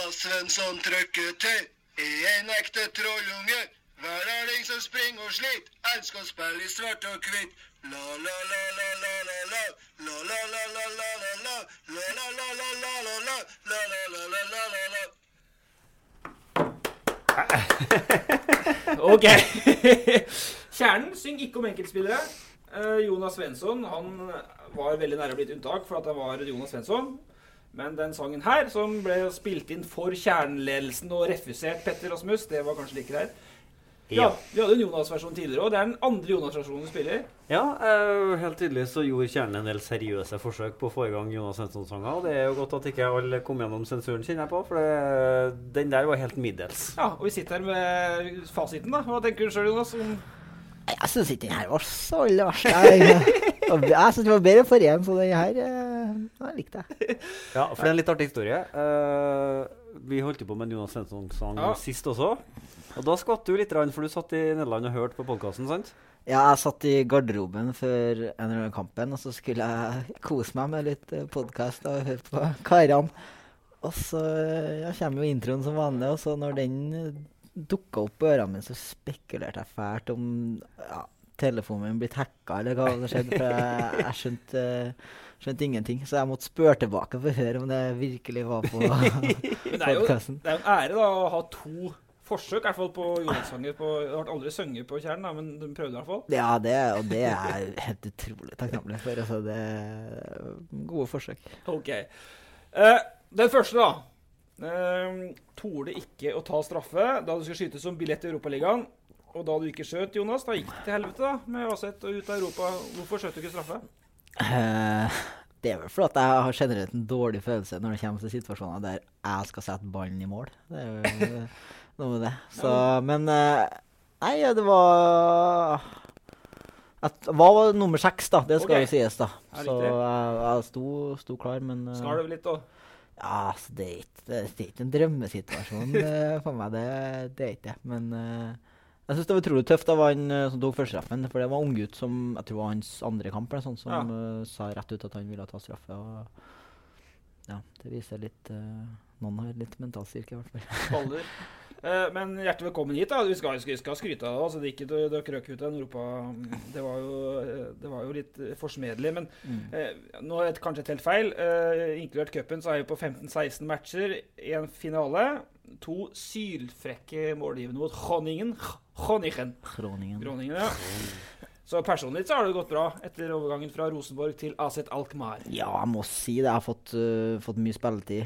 Jonas Svensson trykker til en ekte trollunge. Hverdaling som springer og slit, elsker å spille i svart og hvitt. La la la la la la la, la la la la la la la, la la la la la la la, la la la la la la. Ok. Kjernen synger ikke om enkeltspillere. Jonas Svensson, han var veldig nære å bli et unntak for at han var Jonas Svensson. Men den sangen her, som ble spilt inn for kjerneledelsen og refusert Petter Rasmus, det var kanskje like greit. Ja, vi hadde en Jonas-versjon tidligere også. Det er den andre Jonas-versjonen du spiller. Ja, helt tydelig så gjorde Kjernen en del seriøse forsøk på å få i gang Jonas Svensson-sanger, og det er jo godt at ikke alle kom gjennom sensuren, kjenner jeg på, for den der var helt middels. Ja, og vi sitter her med fasiten da. Hva tenker du selv, Jonas? Jeg synes ikke den her var så verst. Jeg synes det var bedre for en, så den her jeg likte jeg. Ja, for det er en litt artig historie. Vi holdt jo på med en Jonas Svensson-sang sist også, og da skvatt du litt, for du satt i Nederland og hørte på podcasten, sant? Ja, jeg satt i garderoben før en eller annen kampen, og så skulle jeg kose meg med litt podcast og høre på karene. Og så kommer jo introen som vanlig, og så når den dukket opp på ørene mine, så spekulerte jeg fælt om telefonen min blitt hacket, eller hva det skjedde, for jeg skjønte ingenting. Så jeg måtte spørre tilbake for å høre om det virkelig var på podcasten. Det er jo en ære da, å ha to forsøk, i hvert fall på Jonas-sanger. Det har vært aldri sønger på Kjern, da, men de prøvde i hvert fall. Ja, det er helt utrolig takknemlig for. Altså, det er gode forsøk. Ok. Den første da. Torde ikke å ta straffe da du skulle skyte som billett i Europaligaen. Og da du ikke skjøt, Jonas, da gikk det til helvete da, med Aset og ut av Europa. Hvorfor skjøt du ikke straffe? Det er vel for at jeg har generelt en dårlig følelse når det kommer til situasjoner der jeg skal sette ballen i mål. Det er jo noe med det. Så, men nei, det var nummer 6 da, det skal jo sies da. Så jeg sto klar, men Skal det litt da? Ja, altså, det er ikke en drømmesituasjon for meg, det er ikke det. Men jeg synes det var utrolig tøft av han som tok førstestraffen, for det var en unggutt som, jeg tror var hans andre kamp, eller sånn, som sa rett ut at han ville ta straffe. Og ja, det viser litt, noen har litt mentalstyrke i hvert fall. Baller. Men hjertelig velkommen hit da, vi skal skryte av det, altså det er ikke du krøk ut av Europa, det var jo litt forsmedelig, men nå er det kanskje et helt feil, inkludert cupen så er vi på 15-16 matcher, en finale, 2 sylfrekke målgivende mot Groningen, ja. Så personlig så har det gått bra etter overgangen fra Rosenborg til AZ Alkmaar. Ja, jeg må si det, jeg har fått mye spilletid,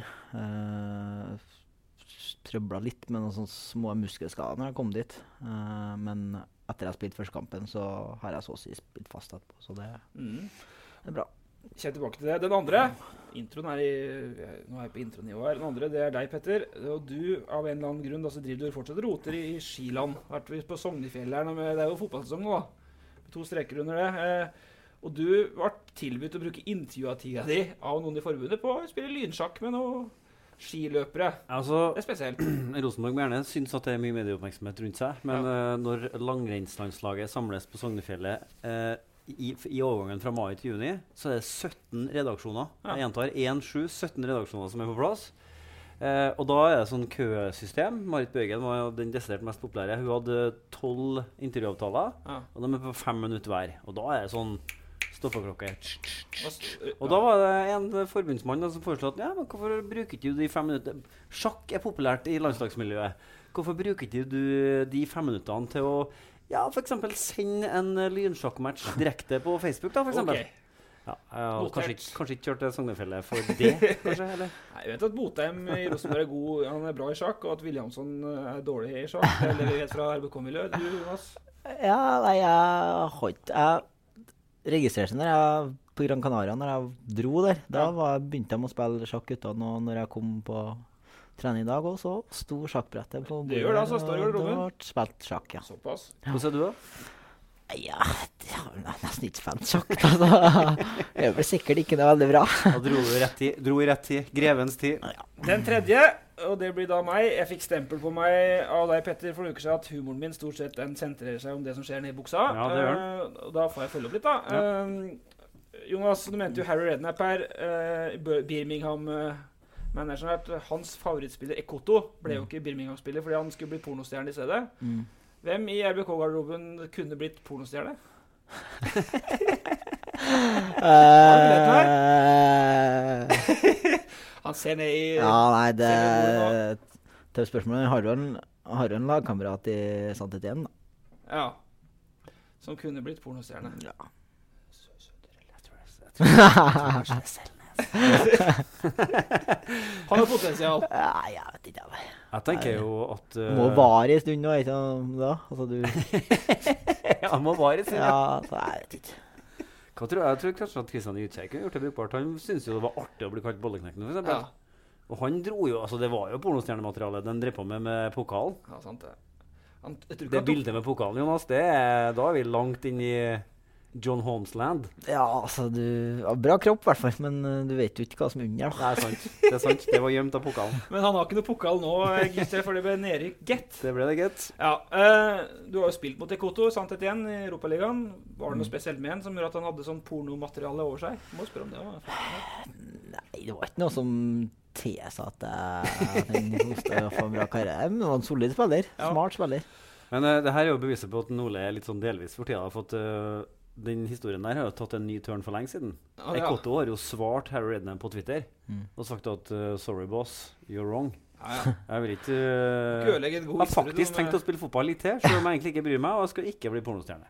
trøblet litt med noen sånne små muskelskader når jeg kom dit. Men etter jeg spilt første kampen, så har jeg så å si spilt fast etterpå, så det er bra. Kjent tilbake til det. Den andre, introen nå er jeg på intronivå her, den andre det er deg, Petter. Og du, av en eller annen grunn, da, så driver du fortsatt roter i Skiland. Vært på Sognefjell her, det er jo fotballsesong nå da. 2 streker under det. Og du var tilbudt å bruke intervjuatida di av noen i forbundet på å spille lynsjakk med noen skiløpere. Altså, det er spesielt. Rosenborg må gjerne synes at det er mye medieoppmerksomhet rundt seg, men når langrennslandslaget samles på Sognefjellet i overgangen fra mai til juni, så er det 17 redaksjoner. Jeg gjentar 17 redaksjoner som er på plass. Og da er det sånn køsystem. Marit Bøgen var den desidert mest populære. Hun hadde 12 intervjuavtaler, og de er på 5 minutter hver. Og da er det sånn stoppeklokka. Og da var det en forbundsmann som foreslo at men hvorfor bruker ikke du de 5 minutter? Sjakk er populært i landslagsmiljøet. Hvorfor bruker ikke du de 5 minuttene til å for eksempel sende en lynsjakkmatch direkte på Facebook da, for eksempel? Kanskje ikke kjørt til Sognefjellet for det, kanskje, eller? Nei, jeg vet at Botheim i Rosenborg er god, han er bra i sjakk, og at Williamson er dårlig i sjakk. Eller vi vet fra RBK-miljøet. Du, Jonas? Ja, nei, jeg registrerte når jeg på Gran Canaria, når jeg dro der. Da begynte jeg å spille sjakk uten, og når jeg kom på trening i dag også, sto sjakkbrettet på bordet. Det gjør det, altså, står i garderoben. Og da spilt sjakk, ja. Såpass. Hvordan er du da? Ja, det har nesten ikke spilt sjakk, altså. Det er vel sikkert ikke det veldig bra. Da dro i rett tid, grevens tid. Ja. Den tredje, og det blir da meg. Jeg fikk stempel på meg av deg, Petter, for noen uker siden at humoren min stort sett den sentrerer seg om det som skjer nede i buksa. Ja, det gjør den. Og da får jeg følge opp litt da. Jonas, du mente jo Harry Redknapp her, Birmingham Men det sånn at hans favorittspiller, Ekoto, ble jo ikke Birmingham-spiller fordi han skulle bli pornostjerne i stedet. Hvem i RBK-garderoben kunne blitt pornostjerne? Han ser ned i... Ja, nei, det til spørsmålet. Har du en lagkamerat i Saint-Étienne, da? Ja. Som kunne blitt pornostjerne. Ja. Han har potensial. Ja, jeg vet ikke. Jeg tenker jo at Må vare i stund nå, ikke sant? Da? Altså, du... Ja, må vare i stund, Ja, så jeg vet ikke. Jeg tror kanskje at Kristian Gytkjær kunne gjort det brukbart. Han synes jo det var artig å bli kalt bolleknekken, for eksempel. Ja. Og han dro jo, altså det var jo pornostjernematerialet den drev på med pokalen. Ja, sant det. Jeg tror ikke Det bildet med pokalen, Jonas, da er vi langt inn i John Holmes-land. Ja, altså, du har bra kropp i hvert fall, men du vet jo ikke hva som er under, da. Det er sant. Det er sant. Det var gjemt av pokalen. Men han har ikke noe pokal nå, gutter, for det ble nedrykk, gett. Det ble det, gitt. Ja, du har jo spilt mot Ekoto, Saint-Étienne i Europaligaen. Var det noe spesielt med en som gjorde at han hadde sånn pornomateriale over seg? Må spørre om det. Nei, det var ikke noe som tilsa at jeg hoste og få en bra karriere. Men det var en solid spiller. Ja. Smart spiller. Men det her er jo beviset på at Nole er litt sånn delvis for tida, for at den historien der har jo tatt en ny turn for lenge siden. Ja, ja. Ekoto har jo svart Harry Redknapp på Twitter og sagt at sorry boss, you're wrong. Ja. Jeg vil ikke Ikke ødelegge en god Jeg har historie, faktisk men, tenkt å spille fotball litt til, selv om jeg egentlig ikke bryr meg, og jeg skal ikke bli pornostjerne.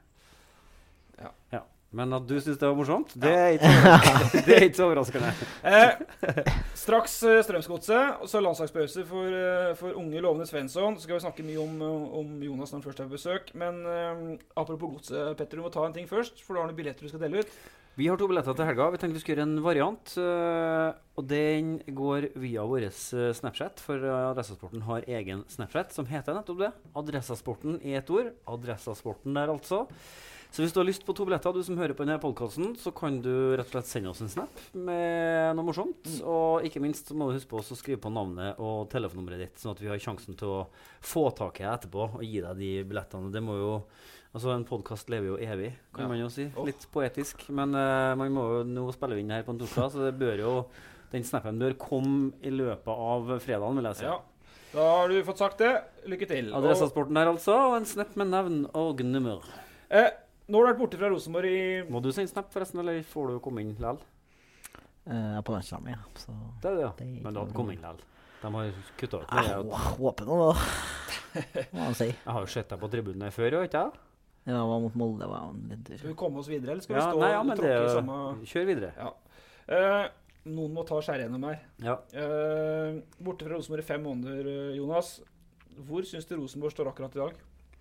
Ja. Men at du synes det var morsomt, det er ikke så overraskende. Det er ikke så overraskende. Straks Strømsgodset, og så landslagspause for unge lovende Svensson. Så skal vi snakke mye om Jonas når han først er på besøk. Men apropos godset, Petter, du må ta en ting først, for du har noen billetter du skal dele ut. Vi har 2 billetter til helga. Vi tenkte vi skulle gjøre en variant, og den går via vår Snapchat, for Adressasporten har egen Snapchat som heter nettopp det. Adressasporten i et ord. Adressasporten der altså. Så hvis du har lyst på 2 billetter, du som hører på denne podcasten, så kan du rett og slett sende oss en snap med noe morsomt. Og ikke minst så må du huske på å skrive på navnet og telefonnummeret ditt, sånn at vi har sjansen til å få tak i deg etterpå og gi deg de billettene. Det må jo, altså en podcast lever jo evig, kan man jo si. Litt poetisk, men man må jo, nå spiller vi inn her på en torsdag, så det bør jo, den snappen bør komme i løpet av fredagen, vil jeg si. Ja, da har du fått sagt det. Lykke til. Adressasporten der altså, og en snap med navn og nummer. Nå har du vært borte fra Rosenborg i... Må du sende snap forresten, eller får du komme inn likevel? Jeg er på landslaget, ja. Så Det er det, ja. Men du hadde kommet inn likevel. De har kuttet ut med jeg håper nå, da. Hva han sier. Jeg har jo sett deg på tribunen her før, jo, ikke jeg? Ja, det var mot Molde, var en liten tur. Skal vi komme oss videre, eller skal vi Ja, stå nei, og men tråkke det i samme... Kjør videre. Ja. Noen må ta skjære gjennom her. Ja. Borte fra Rosenborg i 5 måneder, Jonas. Hvor synes du Rosenborg står akkurat i dag?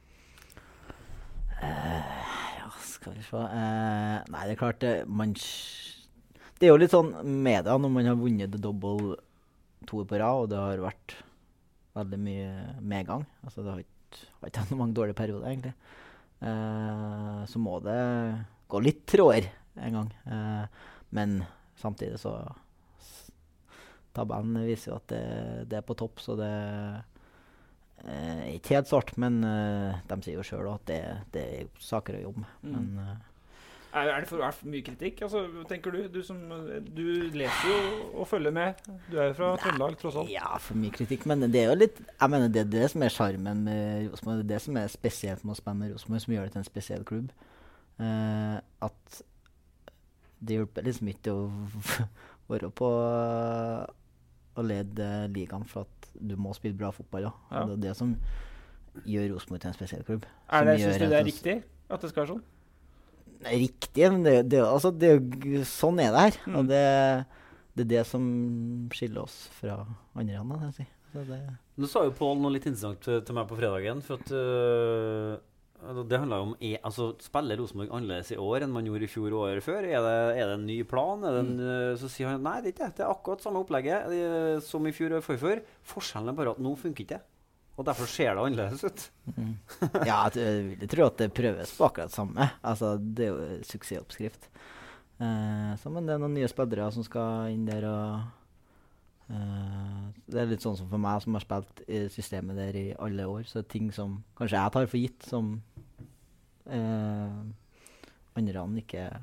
Ja, skal vi se. Nei, det er klart det er jo litt sånn med det når man har vunnet the double 2 år på rad, og det har vært veldig mye medgang. Altså, det har ikke hatt noen mange dårlige perioder, egentlig. Så må det gå litt trådere en gang. Men samtidig så tabellen viser jo at det er på topp, så det ikke helt svart, men de sier jo selv at det er saker å jobbe med. Men, er det for mye kritikk? Altså, tenker du? Du leser jo og følger med. Du er jo fra Trøndelag, tross alt. Ja, for mye kritikk, men det er jo litt... Jeg mener, det er det som er charmen med Rosenborg. Det er det som er spesielt med å spille med Rosenborg, som gjør det til en spesiell klubb. At det hjelper liksom ikke å være på å lede ligaen for at du må spille bra fotball. Ja. Det er det som gjør Rosenborg til en spesiell klubb. Synes du det er riktig at det skal være sånn? Riktig, men sånn er det her. Og det er det som skiller oss fra andre land, kan jeg si. Nå sa jo Pål noe litt interessant til meg på fredagen, for at det handler om, altså spiller Rosenborg annerledes i år enn man gjorde i fjor og året før? Er det en ny plan? Så sier han, nei, det er ikke det. Det er akkurat samme opplegget som i fjor og forfør. Forskjellen er bare at nå funker ikke det. Og derfor ser det annerledes ut. Ja, jeg tror at det prøves på akkurat samme. Altså, det er jo suksessoppskrift. Men det er noen nye spillere som skal inn der, og det er litt sånn som for meg som har spilt i systemet der i alle år, så ting som kanskje jeg tar for gitt, som andre ikke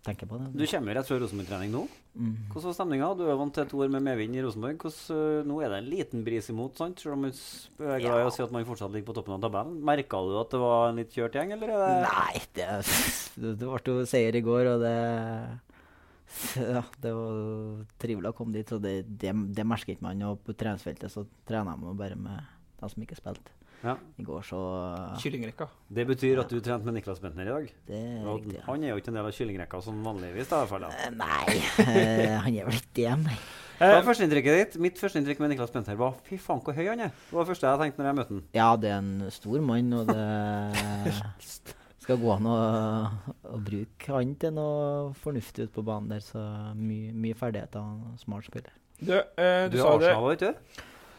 tenker på det. Du kommer jo rett før Rosenborg-trening nå. Hvordan var stemningen? Du er vant til 2 år med medvind i Rosenborg. Nå er det en liten bris imot, sant? Selv om man er glad i å si at man fortsatt ligger på toppen av tabellen. Merket du at det var en litt kjørt gjeng, eller er det... Nei, det ble jo seier i går, og det var trivelig å komme dit, så det merker ikke man. Og på treningsfeltet så trener man bare med de som ikke spilte. Ja. I går så... Kyllingrekka. Det betyr at du trente med Niklas Bentner i dag? Det er riktig, ja. Han er jo ikke en del av kyllingrekka som vanligvis, da, i hvert fall. Da. Nei, han er vel ikke det, nei. Hva var førsteinntrykket ditt? Mitt førsteinntrykk med Niklas Bentner var fy faen hvor høy han er. Det var det første jeg tenkte når jeg møtte han. Ja, det er en stor mann, og det skal gå an å bruke han til noe fornuftig ut på banen der, så mye ferdigheter og smart spiller. Du Du er sa det. Arsenal, vet du?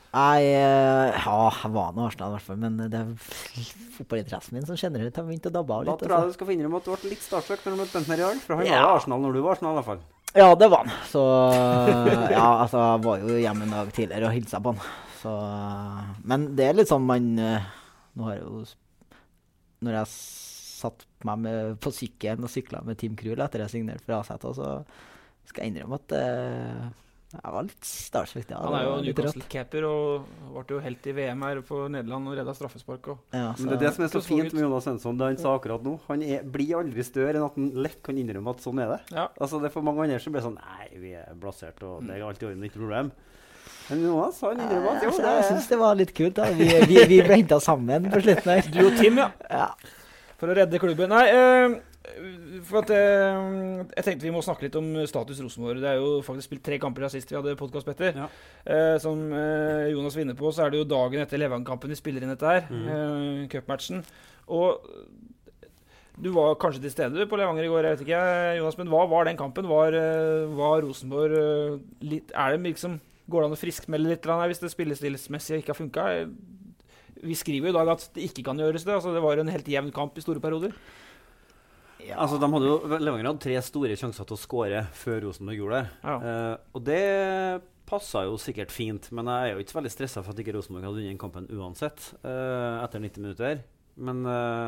Jeg var noe Arsenal i hvert fall, men det er fotballinteressen min som generelt har begynt å dabbe av Da litt. tror jeg du skal finne at du ble litt starstruck når du møtte Bentner i dag, for han var jo Arsenal når du var Arsenal i hvert fall. Ja, det var han. Så ja, altså, jeg var jo hjemme en dag tidligere og hilsa på han. Så, men det er litt sånn man nå har jeg jo når jeg satt meg på sykkelen og sykla med Team Krul etter jeg signerte for Aset, så skal jeg innrømme at jeg var litt starstruck. Ja, Han er jo litt rått. Newcastle-caper og ble jo helt i VM her på Nederland og redda straffespark. Ja, Men det er det som er så det så fint ut. med Jonas Svensson, det han sa akkurat nå. Han blir aldri større enn at han lett kan innrømme at sånn er det. Ja. Altså det er for mange andre som blir sånn, nei, vi er blasert, og det er alltid orden, ikke problem. Men Jonas, han innrømmer at jo, Så det jeg synes det var litt kult da. Vi ble hentet sammen på slutten her. Du og Tim, ja. Ja. For å redde klubben. Nei, for at jeg tenkte vi må snakke litt om status Rosenborg. Det er jo faktisk spilt 3 kamper sist vi hadde podcast, Petter. Ja. Som Jonas vinner på, så er det jo dagen etter Levanger-kampen vi spiller inn dette her. Cupmatchen. Og du var kanskje til stede på Levanger i går, jeg vet ikke, Jonas, men hva var den kampen? Var Rosenborg litt... Er det liksom... Går det an å friskmelde litt eller annet, hvis det spillestilsmessig ikke har funket? Vi skriver jo i dag at det ikke kan gjøres det. Altså, det var en helt jevn kamp i store perioder. Ja. Altså, Levanger hadde 3 store sjanser til å skåre før Rosenborg gjorde det. Ja. Og det passet jo sikkert fint, men jeg er jo ikke veldig stresset for at ikke Rosenborg hadde vunnet kampen uansett, etter 90 minutter. Men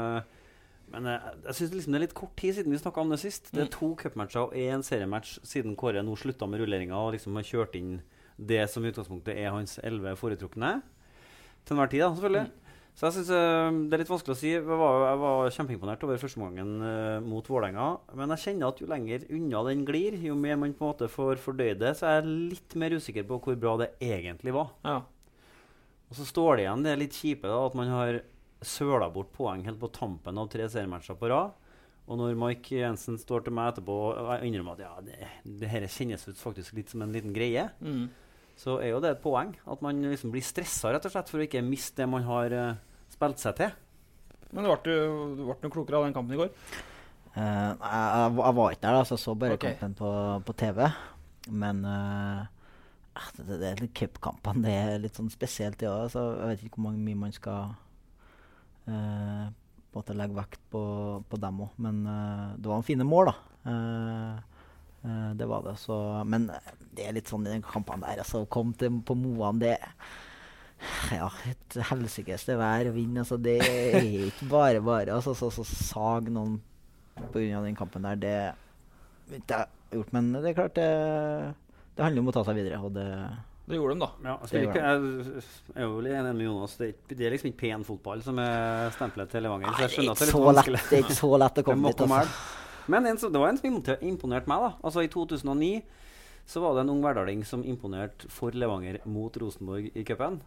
jeg synes liksom det er litt kort tid siden vi snakket om det sist. Det er 2 cupmatcher og 1 seriematch siden Kåre nå sluttet med rulleringen og liksom har kjørt inn det som i utgangspunktet er hans 11 foretrukne. Til enhver tid, da, selvfølgelig. Så jeg synes det er litt vanskelig å si. Jeg var kjempeimponert over første gangen mot Vålerenga. Men jeg kjenner at jo lenger unna den glir, jo mer man på en måte får fordøyd det, så er jeg litt mer usikker på hvor bra det egentlig var. Ja. Og så står det igjen det litt kjipe da, at man har søla bort poeng helt på tampen av 3 seriematcher på rad. Og når Mike Jensen står til meg etterpå og innrømmer at ja, det her kjennes ut faktisk litt som en liten greie, så er jo det et poeng. At man liksom blir stresset rett og slett for å ikke miste det man har spilt seg til. Men du ble noe klokere av den kampen i går? Jeg var ikke der, så bare Ok. kampen på TV. Men det er litt cupkampene, det er litt sånn spesielt, ja. Så jeg vet ikke hvor mye man skal på en måte legge vekt på dem også. Men det var en fine mål, da. Det var det. Så, men det er litt sånn i den kampen der. Altså, kom på Moan, det ja, et helsikes det vær og vind. Altså, det er ikke bare. Altså, så sag noen på grunn av den kampen der. Det vet jeg har gjort, men det er klart det handler om å ta seg videre, og Det gjorde de, da. Ja, jeg er jo litt enig med Jonas. Det er liksom ikke pen fotball som er stemplet til Levanger. Så jeg skjønner at det er litt vanskelig. Det er ikke så lett å komme dit. Altså. Men det var en som imponerte meg, da. Altså I 2009 så var det en ung hverdaling som imponerte for Levanger mot Rosenborg i cupen.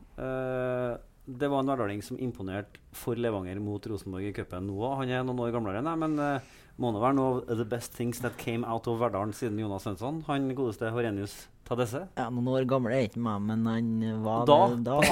Det var en hverdaling som imponerte for Levanger mot Rosenborg i cupen nå. Han er noen år gamlere enn jeg, men må nå være noe of the best things that came out of Verdalen siden Jonas Svensson. Han godeste Horenius Tadesse. Ja, noen år gammel er ikke meg, men han var da var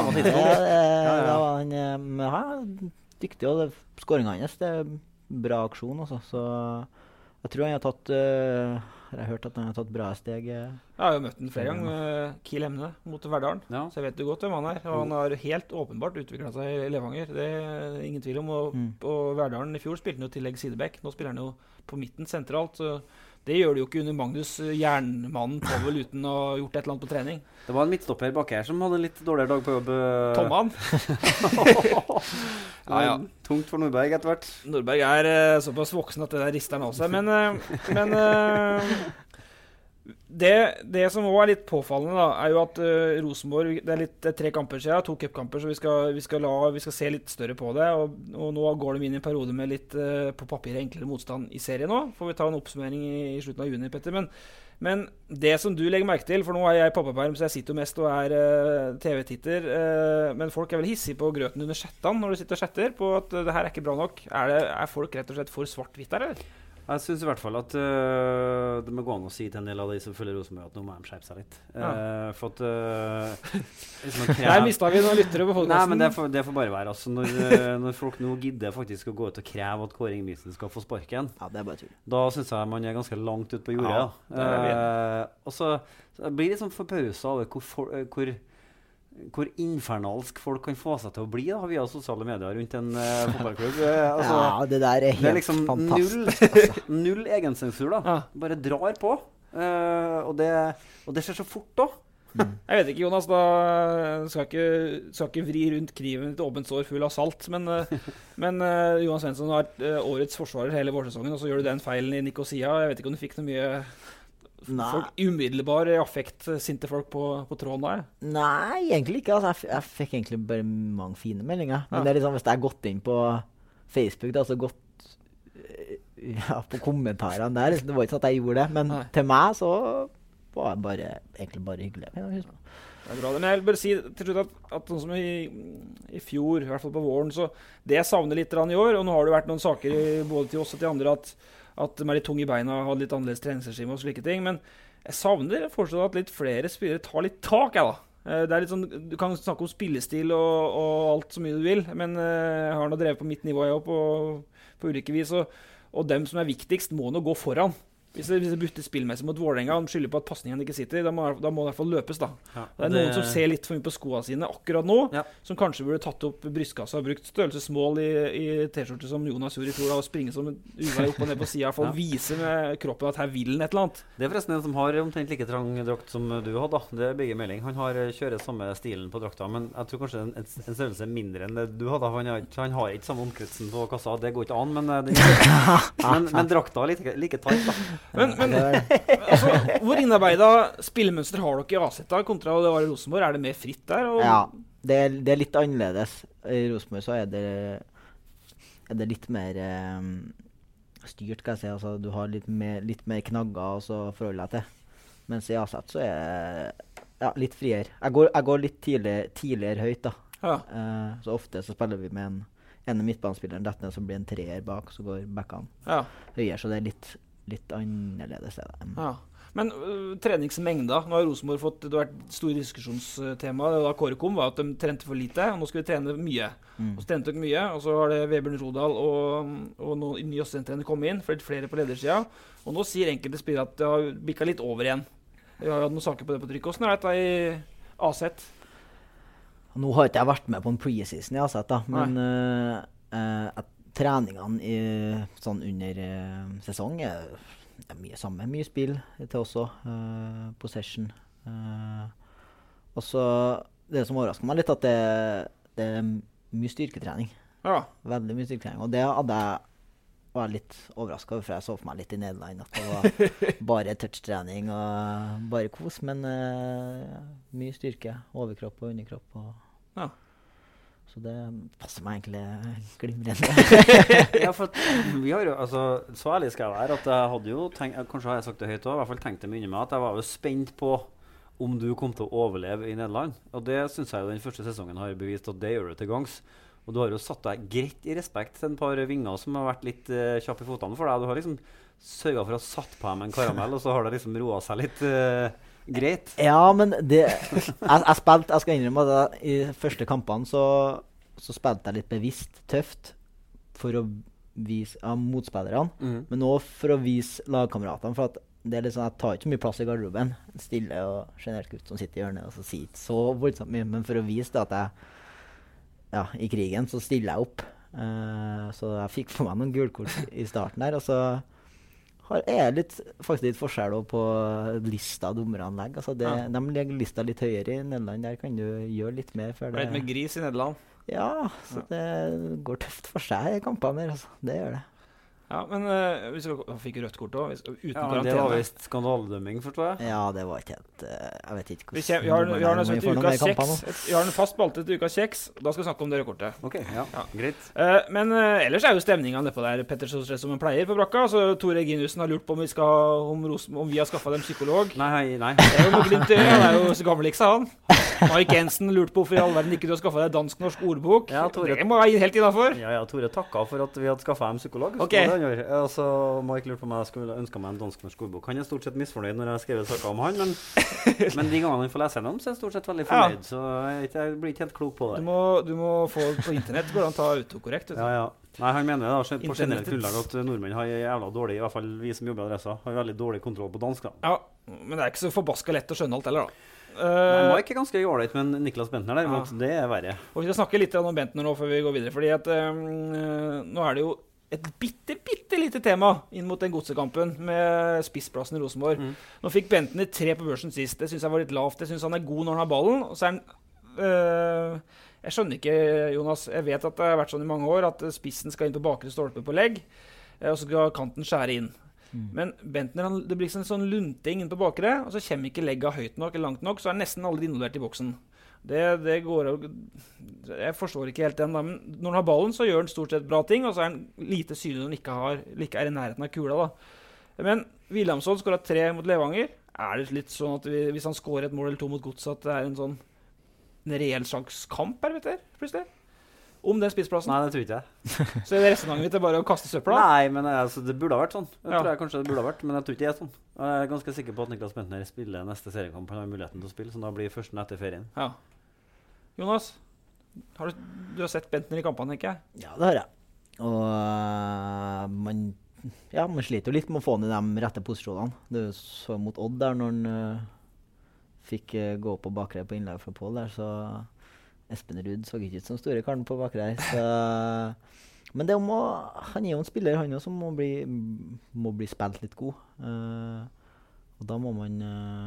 han dyktig, og skåringen hans, det er bra aksjon, altså. Så jeg tror han har tatt jeg har hørt at han har tatt bra steg. Jeg har jo møtt den flere ganger, Kiel Emne mot Verdalen. Ja. Så jeg vet jo godt hvem han er. Og han har helt åpenbart utviklet seg i Levanger. Det er ingen tvil om. Og på Verdalen i fjor spilte han jo tillegg sidebekk. Nå spiller han jo på midten sentralt. Så Det gjør du jo ikke under Magnus jernmannen Povel uten å ha gjort et eller annet på trening. Det var en midtstopper bak her som hadde en litt dårligere dag på jobb. Tomman. Ja. Tungt for Nordberg etter hvert. Nordberg såpass voksen at det der rister han av seg. Men det som også litt påfallende da, jo at Rosenborg, det 3 kamper siden, 2 cupkamper, så vi skal se litt større på det, og nå går de inn i en periode med litt på papiret enklere motstand i serien nå. Får vi ta en oppsummering i slutten av juni, Petter, men det som du legger merke til, for nå jeg pappaperm, så jeg sitter jo mest og TV-titter, men folk vel hissig på grøten under chattene når du sitter og chatter på at det her ikke bra nok. Folk rett og slett for svart-hvitt der, eller? Jeg synes i hvert fall at det må gå an å si til en del av de som følger Rosenborg at nå må de skjerpe seg litt. For at Der mistet vi noen lyttere på podcasten. Nei, men det får bare være. Altså, når folk nå gidder faktisk å gå ut og kreve at Kåre Ingebrigtsen skal få sparken, det bare tull. Da synes jeg man ganske langt ut på jordet. Og så blir det litt sånn forbauset over hvor infernalsk folk kan få seg til å bli da, via sosiale medier rundt en fotballklubb. Det der helt det liksom fantastisk. Null egensensur da. Bare drar på. Og det skjer så fort da. Jeg vet ikke, Jonas, da skal ikke vri rundt kriven til åpent sår full av salt, men Jonas Svensson har vært årets forsvarer hele vårsesongen, og så gjør du den feilen i Nicosia. Jeg vet ikke om du fikk noe mye... Folk umiddelbar affekt sinte folk på tråden der? Nei, egentlig ikke. Altså, jeg fikk egentlig bare mange fine meldinger. Men det liksom, hvis jeg har gått inn på Facebook, da, så gått på kommentarene der, det var ikke sånn at jeg gjorde det. Men til meg så var det egentlig bare hyggelig. Det er bra. Men jeg vil bare si til slutt at sånn som i fjor, i hvert fall på våren, så det jeg savner litt i år, og nå har det vært noen saker både til oss og til andre at de litt tung i beina, har litt annerledes treningsregime og slike ting, men jeg savner fortsatt at litt flere spillere tar litt tak, da. Det litt sånn, du kan snakke om spillestil og alt så mye du vil, men jeg har nå drevet på mitt nivå jeg på ulike vis, og dem som viktigst må nå gå foran. Hvis det bytter spillmessig mot Vålerenga og skylder på at passningen ikke sitter, da må det i hvert fall løpes da. Det noen som ser litt for mye på skoene sine akkurat nå, som kanskje burde tatt opp brystkassa og brukt størrelsesmål i t-skjorte som Jonas gjorde i fjor, og springe som en uvei opp og ned på siden, for å vise med kroppen at her vil den et eller annet. Det forresten en som har omtrent like trang drakt som du hadde da. Det Birger Meling. Han kjører samme stilen på drakta, men jeg tror kanskje en størrelse mindre enn det du hadde. Han har ikke samme omkretsen på kassa, det går ikke an, men drakta like tight da. Men altså, hvor innarbeidet spillemønster har dere i Aseta kontra det var i Rosenborg? Er det mer fritt der? Ja, det er litt annerledes. I Rosenborg så er det litt mer styrt, kan jeg si. Altså, du har litt mer knagger å forholde deg til. Mens i Aset så er det litt friere. Jeg går litt tidligere høyt da. Så ofte så spiller vi med en midtbanespilleren, dette som blir en treer bak, så går backene høyere, så det er litt annerledes. Men treningsmengda, nå har Rosenborg fått, det har vært stor diskusjonstema da Kåre kom, var at de trente for lite, og nå skal vi trene mye. Og så trente dere mye, og så har det Vebjørn Rodal og noen nye assistenttrener kommet inn, flere på ledersiden, og nå sier enkelte spillere at det har bikket litt over igjen. Vi har hatt noen saker på det på trykk. Hvordan er dette i Aset? Nå har ikke jeg vært med på en preseason i Aset da, men treningene sånn under sesong er mye samme, mye spill til også, possession. Og så det som overrasker meg litt, at det er mye styrketrening. Veldig mye styrketrening. Og det hadde jeg var litt overrasket over, for jeg så for meg litt i Nederland at det var bare touch-trening og bare kos, men mye styrke, overkropp og underkropp. Så det passer meg egentlig glimrende. For vi har jo, altså, så ærlig skal jeg være, at jeg hadde jo tenkt, kanskje har jeg sagt det høyt også, i hvert fall tenkte mye med at jeg var jo spent på om du kom til å overleve i Nederland. Og det synes jeg jo den første sesongen har bevist at det gjør du til gangs. Og du har jo satt deg greit i respekt til en par vinger som har vært litt kjapp i fotene for deg. Du har liksom sørget for å ha satt på dem en karamell, og så har det liksom roet seg litt greit. Ja, men det jeg skal innrømme at i første kampene så spilte jeg litt bevisst tøft for å vise motspillerne, men også for å vise lagkameratene, for at det er liksom, jeg tar ikke mye plass i garderoben, stille og generelt gutt som sitter i hjørnet og så sier ikke så voldsomt mye, men for å vise det at jeg i krigen så stiller jeg opp, så jeg fikk for meg noen gulkort i starten der, og så faktisk litt forskjell også på lista dommerne legger. Altså de legger lista litt høyere i Nederland. Der kan du gjøre litt mer før Det er litt med gris i Nederland. Ja, så det går tøft for seg i kampene der, altså. Det gjør det. Ja, men vi fikk rødt kort også, uten Ja, karantene. det var visst skandaledømming, forstår jeg. Ja, det var ikke helt jeg vet ikke Vi har en som heter Ukas kjeks. Vi har en fast spalte til Ukas kjeks. Da skal vi snakke om det rødkortet. Ok, ja, greit. Men ellers er jo stemninga nedpå der Petter så som en pleier på brakka. Så Tore Ginussen har lurt på om vi har skaffet dem psykolog. Nei. Det er jo noe glimt i øyet, han er jo så gammel ikke, sa han. Mike Jensen lurte på hvorfor i all verden ikke du har skaffet deg dansk-norsk ordbok. Ja, Tore. Det må være helt innenfor. Ja, Tore takket for at vi hadde skaffet en psykolog. Ok. Altså, Mike lurte på om jeg skulle ønske meg en dansk-norsk ordbok. Han er stort sett misfornøyd når jeg har skrevet saker om han, men de gangene han får lese dem, så er jeg stort sett veldig fornøyd. Så jeg blir ikke helt klok på det. Du må få på internett, går det an å ta autokorrekt. Ja. Nei, han mener da, på generelt grunnlag at nordmenn har jævla dårlig, i hvert fall vi som jobber i adressa, har veldig dårlig kontroll på dansk da. Ja, men det er ikke så forbaska lett å skjønne alt heller da. Nei, Mike er ganske ålreit, men Niklas Bentner derimot, det er verre. Og vi skal snakke litt om Bentner nå før vi går videre, fordi at nå er det jo et bitte lite tema inn mot den godsekampen med spissplassen i Rosenborg. Nå fikk Bentner 3 på børsen sist. Det synes jeg var litt lavt. Jeg synes han er god når han har ballen, og så er han... jeg skjønner ikke, Jonas, jeg vet at det har vært sånn i mange år, at spissen skal inn på bakre stolpe på legg, og så skal kanten skjære inn. Men Bentner, det blir en sånn lunting inn på bakre, og så kommer ikke legga høyt nok eller langt nok, så er nesten alle involvert i boksen. Det går... Jeg forstår ikke helt den, da, men når han har ballen, så gjør han stort sett bra ting, og så er han lite synlig når han ikke er i nærheten av kula, da. Men Williamson skåret 3 mot Levanger. Er det litt sånn at hvis han skårer et mål eller 2 mot Godset, at det er en reell slags kamp her, vet du, plutselig? Om den spissplassen? Nei, det tror ikke jeg. Så er det resten av mitt bare å kaste søpla? Nei, men altså, det burde ha vært sånn. Tror jeg kanskje det burde ha vært, men jeg tror ikke det er sånn. Jeg er ganske sikker på at Niklas Bentner spiller neste seriekamp. Han har muligheten til å spille, så da blir førsten etter ferien. Ja. Jonas, du har sett Bentner i kampene, ikke? Ja, det har jeg. Og man sliter jo litt med å få ned de rette posisjonene. Det er jo så mot Odd der, når han fikk gå på bakre på innlag fra Pål der, så... Espen Ruud så ikke ut som store karen på bakre her. Så, men han er jo en spiller som må bli spilt litt god. Og da må man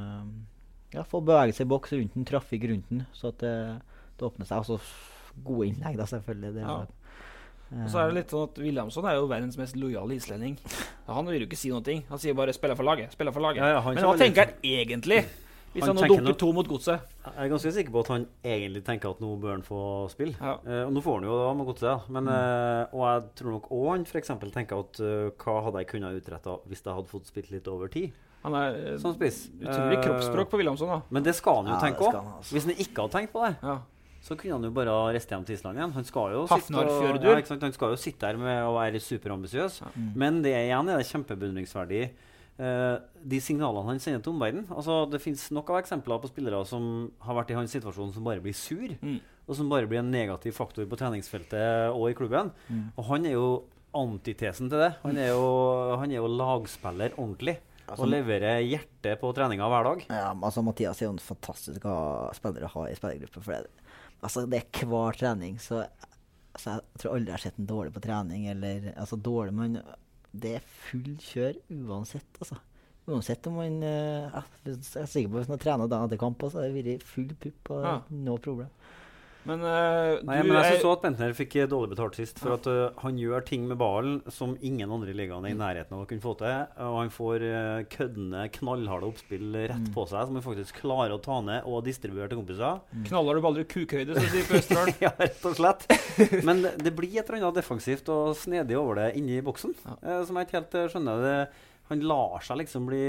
få bevege seg i boks rundt den, trafikk rundt den, så at det åpner seg. Og så gode innlegg da, selvfølgelig. Og så er det litt sånn at Williamson er jo verdens mest lojale islending. Han vil jo ikke si noe. Han sier bare 'spiller for laget'. Men hva tenker han egentlig? Hvis han nå dunker 2 mot Godset. Jeg er ganske sikker på at han egentlig tenker at nå bør han få spille. Og nå får han jo da med Godset, men og jeg tror nok også han for eksempel tenker at hva hadde jeg kunnet utrette hvis jeg hadde fått spilt litt over tid. Han er som spiss. Utrolig kroppsspråk på Williamson da. Men det skal han jo tenke også. Hvis han ikke hadde tenkt på det, så kunne han jo bare reiste hjem til Island igjen. Han skal jo han skal jo sitte her med å være superambisiøs, men det igjen er det kjempebeundringsverdig. De signalene han sender til omverdenen. Altså, det finnes nok av eksempler på spillere som har vært i hans situasjon som bare blir sur, og som bare blir en negativ faktor på treningsfeltet og i klubben. Og han er jo antitesen til det. Han er jo lagspiller ordentlig, og leverer hjertet på treninga hver dag. Ja, altså Mathias er jo en fantastisk spiller å ha i spillergruppe, for det er hver trening, så jeg tror aldri jeg har sett en dårlig på trening, eller dårlig, men det er full kjør uansett, altså. Uansett om man jeg er sikker på hvis man trener da etter kamp, så er det vært full pupp og no problem. Men, men jeg så at Bentner fikk dårlig betalt sist, for at han gjør ting med ballen som ingen andre i ligaen er i nærheten av å kunne få til, og han får køddende, knallharde oppspill rett på seg, som han faktisk klarer å ta ned og distribuere til kompiser. Knallharde baller i kukhøyde, som sier på Østerdal. Ja, rett og slett. Men det blir et eller annet defensivt og snedig over det inne i boksen, som jeg ikke helt skjønner det. Han lar seg liksom bli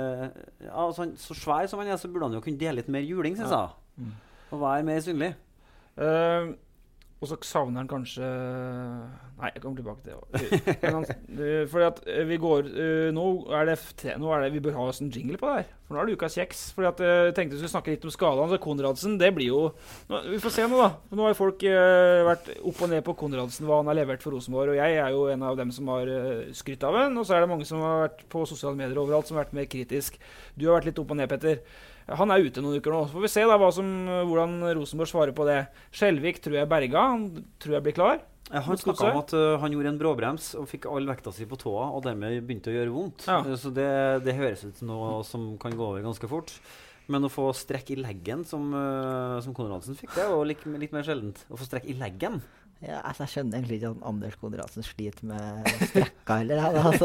så svær som han er, så burde han jo kunne dele litt mer juling, synes jeg. Og være mer synlig. Og så savner han kanskje... Nei, jeg kommer tilbake til det. Fordi at vi går... Nå er det vi bør ha oss en jingle på det her. For nå er det Ukas kjeks. Fordi at jeg tenkte vi skulle snakke litt om skalaen. Så Konradsen, det blir jo... vi får se nå da. Nå har folk vært opp og ned på Konradsen, hva han har levert for Rosenborg. Og jeg er jo en av dem som har skrytt av den. Og så er det mange som har vært på sosiale medier overalt som har vært mer kritisk. Du har vært litt opp og ned, Petter. Han er ute noen uker nå. Så får vi se da hvordan Rosenborg svarer på det. Skjelvik tror jeg berga. Han tror jeg blir klar. Han snakket om at han gjorde en bråbrems og fikk all vekta si på tåa, og dermed begynte å gjøre vondt. Ja. Så det høres ut som noe som kan gå over ganske fort. Men å få strekk i leggen, som Konradsen fikk, det var litt mer sjeldent. Å få strekk i leggen. Ja, altså, jeg skjønner egentlig ikke at Anders Konradsen sliter med strekka heller. Altså,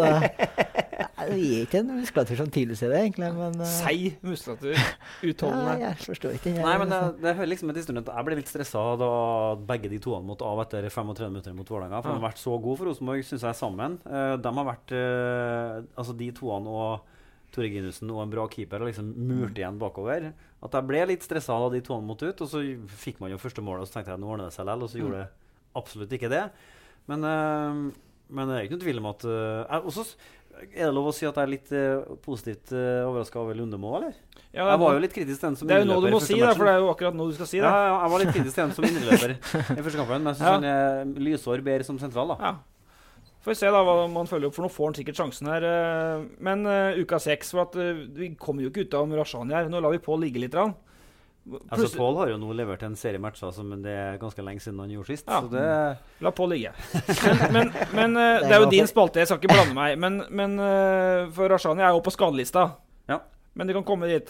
det er ikke en muskulatur som tilsier det, egentlig, men Seig muskulatur. Utholdende. Ja, jeg forstår ikke den. Nei, men det hører liksom et historie at jeg ble litt stresset da begge de toene måtte av etter 35 minutter mot Vålerenga. For de har vært så gode for Rosenborg, synes jeg, sammen. De har vært, altså de toene og Tore Ginussen og en bra keeper har liksom murt igjen bakover. At jeg ble litt stresset da de toene måtte ut, og så fikk man jo første målet, og så tenkte jeg, nå ordner det seg lell, og så gjorde det absolutt ikke det. Men det er ikke noe tvil om at er det lov å si at jeg er litt positivt overrasket over Lundemo, eller? Ja, jeg var jo litt kritisk til den som innløper. Det er jo noe noe du må si, da, for det er jo akkurat noe du skal si. Da. Ja, jeg var litt kritisk til den som innløper i første kampen, men jeg synes han er lysår bedre som sentral, da. Ja. Får vi se da hva man følger opp, for nå får han sikkert sjansen her. Men uka 6, for at vi kommer jo ikke ut av Rashani her. Nå lar vi Pål ligge litt. Altså, Pål har jo nå levert en serie matcher som det er ganske lenge siden han gjorde sist. Ja, så det... La Pål ligge. Men det er jo din spalte, jeg skal ikke blande meg. Men for Rashani er jo på skadelista. Ja. Men det kan komme dit.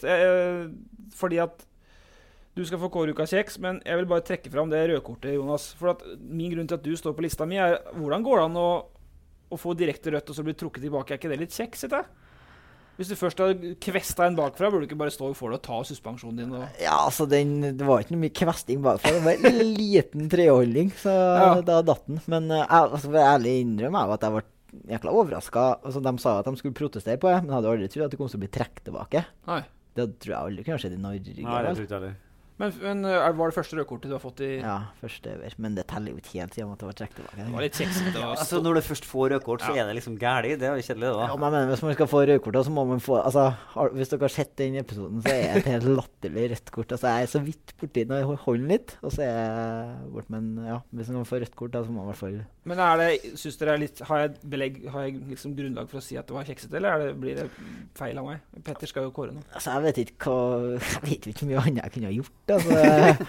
Fordi at du skal få kåre uka kjeks, men jeg vil bare trekke fram det rødkortet, Jonas. For at min grunn til at du står på lista mi er, hvordan går det an å få direkte rødt og så bli trukket tilbake? Er ikke det litt kjeks, etter? Hvis du først har kvestet en bakfra, burde du ikke bare stå for det og ta suspensjonen din? Ja, altså det var ikke noe mye kvesting bakfra. Det var en liten treholding, så da datt den. Men for ærlig innrømme at jeg var jækla overrasket. Altså, de sa at de skulle protestere på det, men jeg hadde aldri trodd at det kom til å bli trekk tilbake. Nei. Det tror jeg aldri kunne skjedd i Norge. Nei, det tror ikke jeg heller. Men var det første rødkortet du har fått i... Ja, første over. Men det teller jo ikke helt siden at det var trekk tilbake. Det var litt kjeksete. Altså, når du først får rødkort, så er det liksom gærlig. Det er jo kjedelig, da. Ja, men hvis man skal få rødkort, så må man få... Altså, hvis dere har sett den episoden, så er det et helt latterlig rødt kort. Altså, jeg er så vidt borti når jeg holder litt, og så er jeg bort. Men ja, hvis man får rødt kort, da, så må man i hvert fall... Men synes dere litt... Har jeg liksom grunnlag for å si at det var kjeksete, eller blir det feil av meg? Petter skal jo kåre noe. Altså, jeg vet ikke mye annet jeg kunne ha gjort, altså.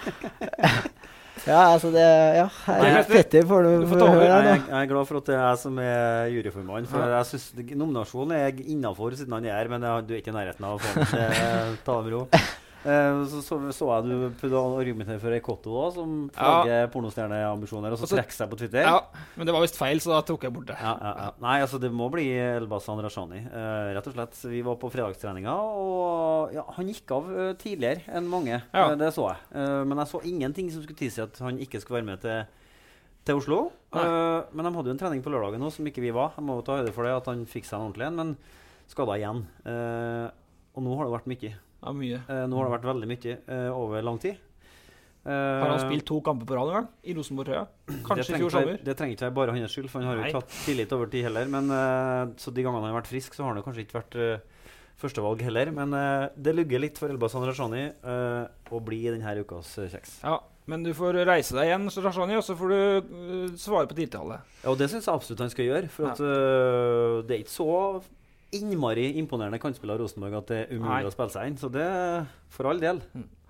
Ja, altså det... Ja, Petter får du høre. Jeg er glad for at det er jeg som er juryformann, for jeg synes nominasjonen er innenfor siden han er her, men du er ikke i nærheten av å få den. Ta det med ro. Så jeg du prøvde å argumentere for Ekotto da, som flagger pornostjerneambisjoner, og så trekker seg på Twitter. Ja, men det var vist feil, så da tok jeg bort det. Ja. Nei, altså det må bli Elbasan Rashani, rett og slett. Vi var på fredagstreninga, og han gikk av tidligere enn mange, det så jeg. Men jeg så ingenting som skulle tilsi at han ikke skulle være med til Oslo. Men de hadde jo en trening på lørdagen nå, som ikke vi var. Jeg må jo ta høyde for det, at han fikk seg en ordentlig en, men skadet igjen. Og nå har det vært mye. Ja, mye. Nå har det vært veldig mye over lang tid. Har han spilt 2 kamper på rad en gang i Rosenborg-trøya? Kanskje i fjor sommer? Det trenger ikke være bare hans skyld, for han har jo ikke hatt tillit over tid heller. Men, så de gangene han har vært frisk, så har han kanskje ikke vært førstevalg heller. Men det lugger litt for Elbasan Rashani å bli i denne ukas kjeks. Ja, men du får reise deg igjen, Rashani, og så får du svare på tiltale. Ja, og det synes jeg absolutt han skal gjøre, for at det er ikke så... innmari imponerende kantspiller av Rosenborg at det er umulig å spille seg inn, så det for all del.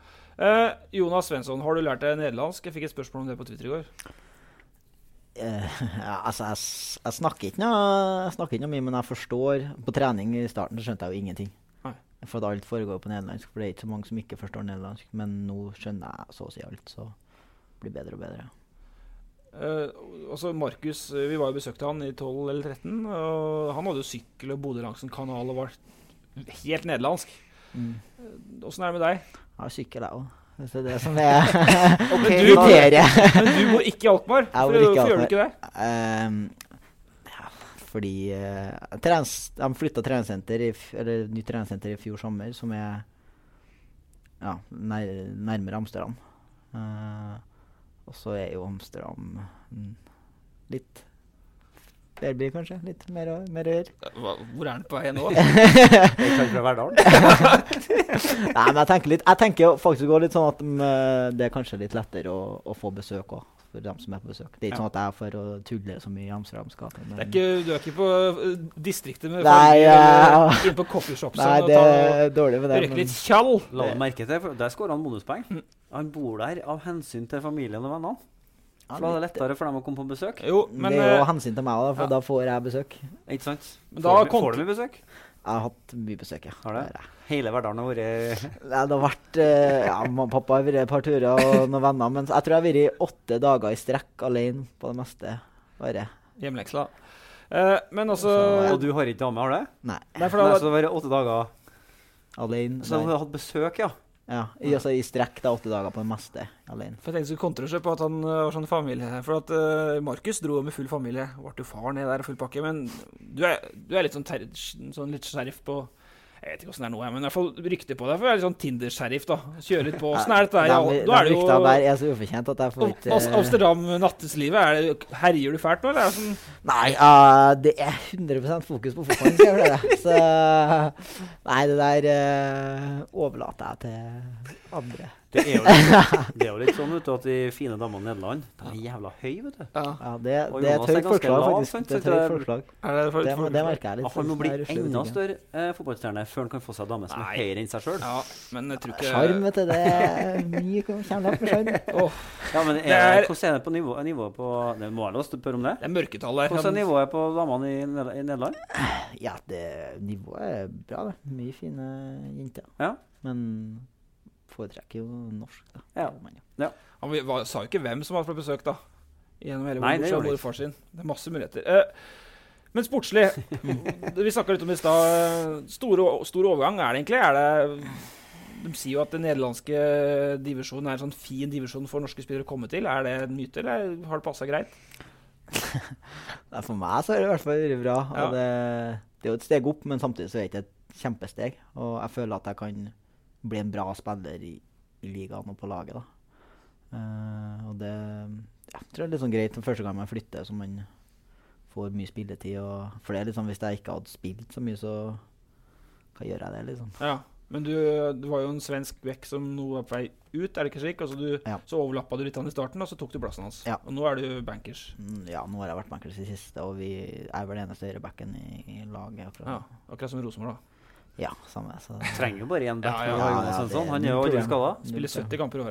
Jonas Svensson, har du lært deg nederlandsk? Jeg fikk et spørsmål om det på Twitter i går. Altså, jeg snakker ikke noe mye, men jeg forstår. På trening i starten så skjønte jeg jo ingenting. For at alt foregår på nederlandsk, for det er ikke så mange som ikke forstår nederlandsk, men nå skjønner jeg så å si alt, så det blir bedre og bedre. Altså Markus, vi var jo besøkte han i 12 eller 13, og han hadde jo sykkel og bodde langs en kanal og var helt nederlandsk. Hvordan er det med deg? Ja, sykkel er jo. Det er det som er kriteriet. Men du bor ikke i Alkmaar? Hvorfor gjør du ikke det? Fordi de flyttet treningssenter eller nytt treningssenter i fjor sommer, som er nærmere Amsterdam. Og så er jo Amsterdam litt bedre, kanskje. Litt mer å gjøre. Hvor er den på vei nå? Jeg kan fra Verdalen. Nei, men jeg tenker jo faktisk også litt sånn at det er kanskje litt lettere å få besøk også, for dem som er på besøk. Det er ikke sånn at jeg får å tulle så mye i Amsterdam-skapet. Du er ikke på distriktet med inn på coffeeshopsen og røkke litt kjall. La meg merke til, der skårer han bonuspoeng. Han bor der av hensyn til familien og vennene. For da er det lettere for dem å komme på besøk. Jo, men det er jo hensyn til meg, da, for da får jeg besøk. Ikke sant? Men da Får du mye besøk? Jeg har hatt mye besøk, ja. Har det? har jeg. Hele hverdagen har vært Det har vært mamma og pappa har vært et par turer og noen venner, men jeg tror jeg har vært 8 dager i strekk alene på det meste. Bare. hjemleksa. Men altså Og du har ikke dame, har du? Nei, Nei, for Nei, da, så det har vært 8 dager. alene. Så du har hatt besøk, ja? Ja, altså i strekk da 8 dager på det meste alene. for jeg tenkte jeg skulle kontre seg på at han var sånn familie. For at Markus dro med full familie. Ble jo far ned der og full pakke. Men du er litt sånn litt sheriff på Jeg vet ikke hvordan det er nå, men i hvert fall rykte på deg. For jeg er litt sånn Tinder-sheriff, da. Kjøre litt på. Åssen er dette der? Ja, da er det jo ryktene der er så ufortjent at jeg får ikke Amsterdam, natteslivet. Herjer du fælt nå, eller er det sånn Nei, det er 100% fokus på fotballen, skal jeg gjøre det. Så nei, det der overlater jeg til andre. Det er jo litt sånn, vet du, at de fine damene i Nederland, de er jævla høye, vet du. Ja, det Og er et Jonas er høyt ganske forslag, lav, faktisk. sant? Det er et høyt forslag. Det merker jeg litt. Han må bli sånn der enda ruslebutikk. større fotballstjerne før han kan få seg dame som er Nei. høyere enn seg selv. Ja, men jeg tror ikke Sjarm, vet du. Det er mye kjærlighet med sjarm. Ja, men Det er- hvordan er det på nivået på Det må jeg lov til å spørre om det. Det er mørketall der. Hvordan er nivået på damene i Nederland? Ja, nivået er bra, det. Mye fine jenter. Ja. Men foretrekker jo norsk, da. Ja. Han sa jo ikke hvem som var på besøk, da. Gjennom hele Nei, det gjorde mor han og far sin. Det er masse muligheter. Men sportslig Vi snakka litt om det i stad. Stor overgang er det egentlig. De sier jo at den nederlandske divisjonen er en sånn fin divisjon for norske spillere å komme til. Er det en myte, eller har det passa greit? Nei, for meg så er det i hvert fall veldig bra. Ja. Og det er jo et steg opp, men samtidig så er det ikke et kjempesteg. Og jeg føler at jeg kan bli en bra spiller i ligaen og på laget, da. Og det tror jeg er litt sånn greit for første gang man flytter, så man får mye spilletid. For det er liksom, hvis jeg ikke hadde spilt så mye, så hva gjør jeg det, liksom? Ja. Men du var jo en svensk vekk som nå er på vei ut, er det ikke slik? Altså Ja. Så overlappa du litt han i starten, og så tok du plassen hans. Ja. Og nå er du bankers. Ja, nå har jeg vært bankers i siste, og vi er vel den eneste høyrebacken i laget akkurat. Ja, akkurat som Rosenborg, da. Ja, samme. Så Trenger jo bare én back. Ja, Jonas det Svensson. er Han er jo null aldri problem. skada. Spiller 70 kamper i